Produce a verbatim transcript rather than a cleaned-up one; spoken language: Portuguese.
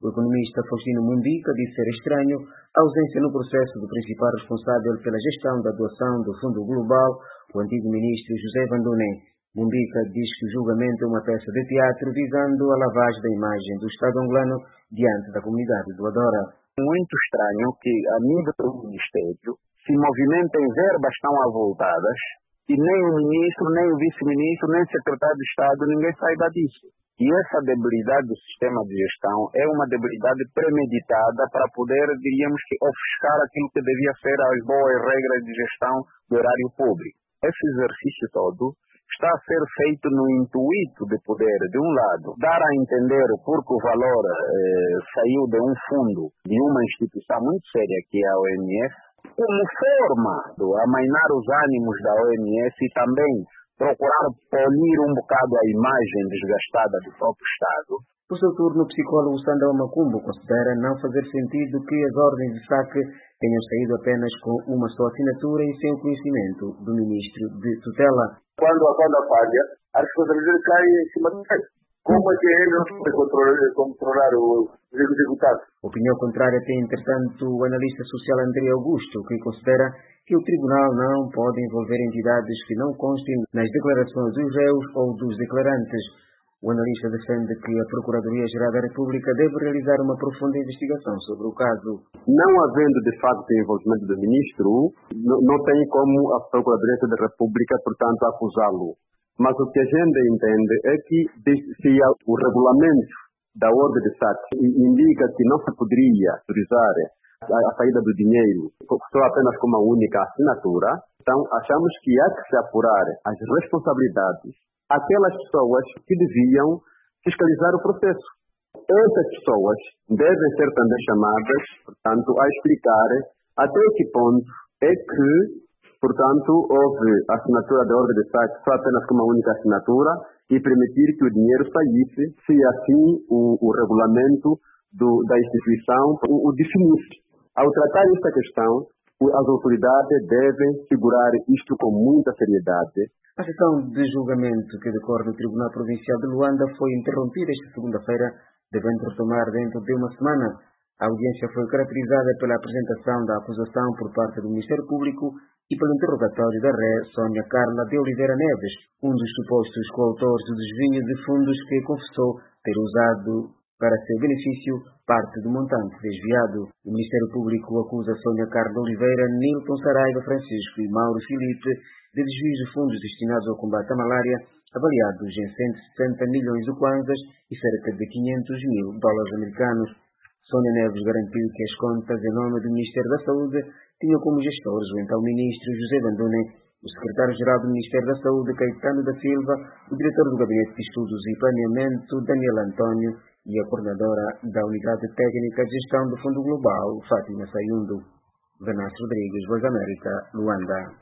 O economista Faustino Mumbica disse ser estranho a ausência no processo do principal responsável pela gestão da doação do Fundo Global, o antigo ministro José Vandoné. Mumbica diz que o julgamento é uma peça de teatro visando a lavagem da imagem do Estado angolano diante da comunidade doadora. Muito estranho que, a nível do Ministério, se movimentem verbas tão avultadas e nem o ministro, nem o vice-ministro, nem o secretário de Estado, ninguém saiba disso. E essa debilidade do sistema de gestão é uma debilidade premeditada para poder, diríamos que, ofuscar aquilo que devia ser as boas regras de gestão do erário público. Esse exercício todo está a ser feito no intuito de poder, de um lado, dar a entender porque o valor eh, saiu de um fundo de uma instituição muito séria que é a O M S, como forma de amainar os ânimos da O M S e também procurar polir um bocado a imagem desgastada do próprio Estado. Por seu turno, o psicólogo Sandra Macumbo considera não fazer sentido que as ordens de saque tenham saído apenas com uma só assinatura e sem o conhecimento do ministro de tutela. Quando a banda falha, a responsabilidade cai em cima do rei. Como é que ele não pode controlar, controlar o executado? Opinião contrária tem, entretanto, o analista social André Augusto, que considera que o tribunal não pode envolver entidades que não constem nas declarações dos réus ou dos declarantes. O analista defende que a Procuradoria-Geral da República deve realizar uma profunda investigação sobre o caso. Não havendo, de facto, envolvimento do ministro, não, não tem como a Procuradoria da República, portanto, acusá-lo. Mas o que a gente entende é que se o regulamento da ordem de saque indica que não se poderia autorizar a, a saída do dinheiro só apenas com uma única assinatura, então achamos que há que se apurar as responsabilidades aquelas pessoas que deviam fiscalizar o processo. Essas pessoas devem ser também chamadas, portanto, a explicar até que ponto é que, portanto, houve a assinatura da ordem de saque só apenas com uma única assinatura e permitir que o dinheiro saísse, se assim o, o regulamento do, da instituição o, o definisse. Ao tratar esta questão, as autoridades devem segurar isto com muita seriedade. A sessão de julgamento que decorre no Tribunal Provincial de Luanda foi interrompida esta segunda-feira, devendo retomar dentro de uma semana. A audiência foi caracterizada pela apresentação da acusação por parte do Ministério Público e pelo interrogatório da ré Sônia Carla de Oliveira Neves, um dos supostos coautores do desvio de fundos que confessou ter usado para seu benefício parte do montante desviado. O Ministério Público acusa Sônia Carla de Oliveira, Nilton Saraiva Francisco e Mauro Filipe de desvios de fundos destinados ao combate à malária, avaliados em cento e sessenta milhões de kwanzas e cerca de quinhentos mil dólares americanos. Sônia Neves garantiu que as contas em nome do Ministério da Saúde tinham como gestores o então ministro José Vandoné, o secretário-geral do Ministério da Saúde Caetano da Silva, o diretor do Gabinete de Estudos e Planeamento Daniel Antônio e a coordenadora da Unidade Técnica de Gestão do Fundo Global, Fátima Sayundo. Venâncio Rodrigues, Voz da América, Luanda.